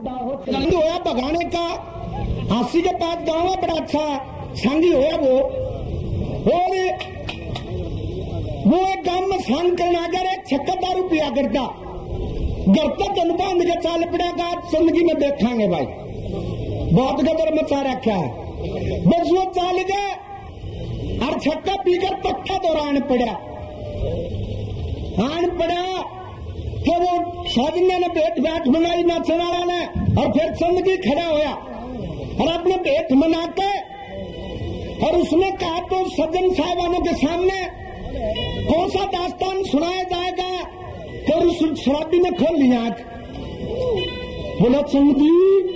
होया भगाने का हासी के पास गाँव है, बड़ा अच्छा सांगी होया वो। और वो एक गांव में सांग करने आ गया, एक छक्का दारू पिया करता, घर तक जनबांध के चाल पड़ेगा, जिंदगी में देखांगे भाई, बहुत गदर मचा रखा है। बस वो चाल गए और छक्का पीकर पट्टा दौरान पड़ा, आन पड़ा तो वो साजने ने भेंट बनाई नाचने वाला ने, और फिर जिंदगी खड़ा होया और अपने भेंट मना के, और उसने कहा तो सज्जन साहबानों के सामने कौन सा दास्तान सुनाया जाएगा, तो उस शराबी ने खोल लिया आंख, बोला चंदी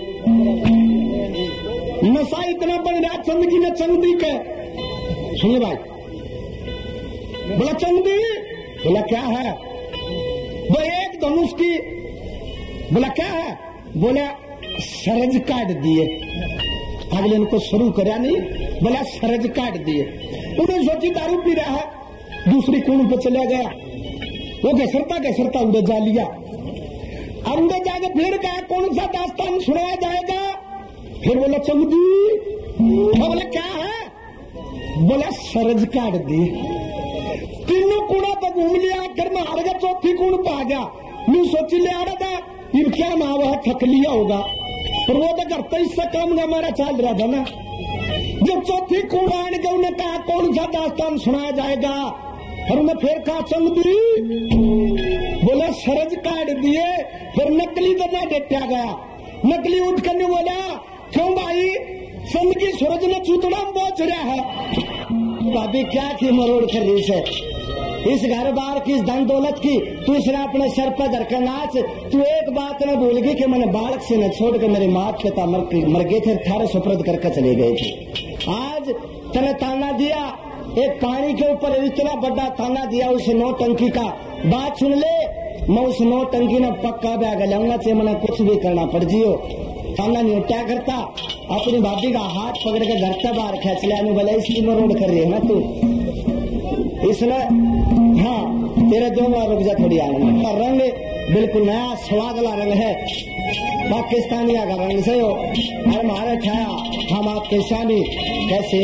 नशा इतना बढ़ रहा, चंदगी ने चंदी के सुनिए भाई, बोला चंदी, बोला क्या है, वो एक धनुष की, बोला क्या है, बोला सरज काट दिए, अगले इनको शुरू कराया नहीं, बोला सरज काट दिए। उन्हें सोची दारू पी रहा है, दूसरी कुंड पे चला गया, वो घसरता उड़े जा लिया, और उड़े जाके फिर कहा कौन सा दास्तान सुनाया जाएगा, फिर बोला चंदी, बोला क्या है, बोला सरज काट दी। तीनों कुड़ा तो घूम लिया, घर में हार गया, चौथी कुंड पा गया, मैं सोची ले आ रहा था फिर क्या ना हुआ, थक लिया होगा, पर वो तो घर तो इससे काम का मेरा चल रहा था ना। जब चौथी कुंड आने के उन्हें कहा कौन सा दास्तान सुनाया जाएगा, और उन्हें फिर कहा चंदी, बोला सरज काट दिए। फिर नकली दर्जा डेटा गया, नकली उठ कर बोला क्यों भाई, संत की सूरज में चूतड़ा पहुंच रहा है, भाभी क्या की मरोड़ कर रही से, इस घर बार की, इस धन दौलत की, तू इसने अपने सर पर धरकर नाच, तू एक बात न भूल गई कि मैंने बालक से न छोड़ कर मेरे माँ पिता मर गए थे, थारे सुपुर्द करके चले गए थे। आज तने ताना दिया, एक पानी के ऊपर इतना बड़ा ताना दिया, उस नौटंकी का, बात सुन ले, मैं उस नौटंकी ने पक्का बैग लाऊंगा, चाहे मैंने कुछ भी करना पड़ जियो, ताना नहीं क्या करता, अपनी भाभी का हाथ पकड़ के घर से बाहर खेच लिया, बोला इसलिए मरोड़ कर रही है ना तू, इसलिए हाँ तेरे दो बार रुक जा थोड़ी आनंद का रंग बिल्कुल नया स्वागला रंग है, पाकिस्तानिया का रंग से हो, और हमारे छाया हम आपके शामी कैसे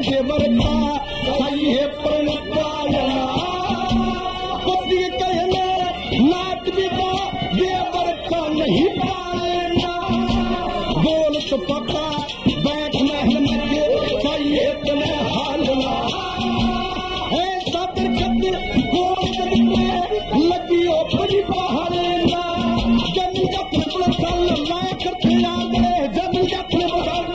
देवर का सही है प्रण पालना पति कहना नाट बिता देवर का नहीं पालना बोल तो पका बैठ महल में सही है तुम्हें हालना ऐसा दरखत गोल में लगी हो बड़ी बहारना जमीन का प्रबल चल लाया करते आगे जमीन का प्रबल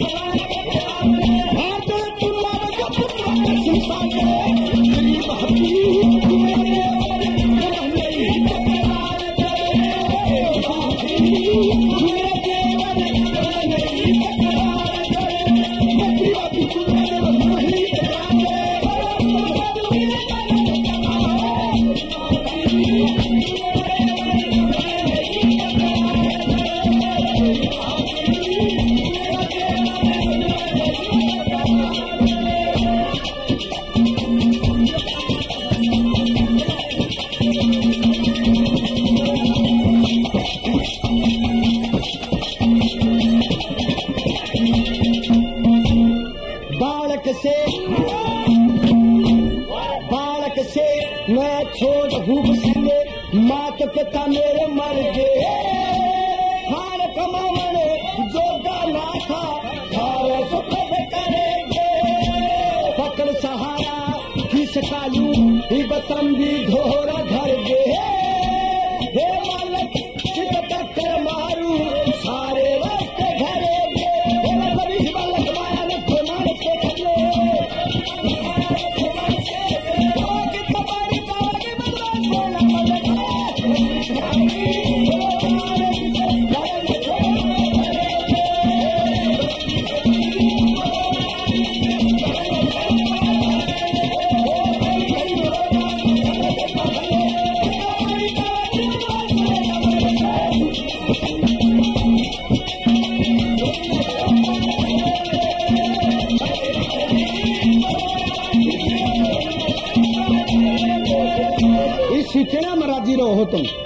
बालक से मैं छोट भूख से मात पिता मेरे मर गए खान कमाने जो गाना था खाओ सुख करेंगे पकड़ सहारा किस कालू ही बतंगी घोरा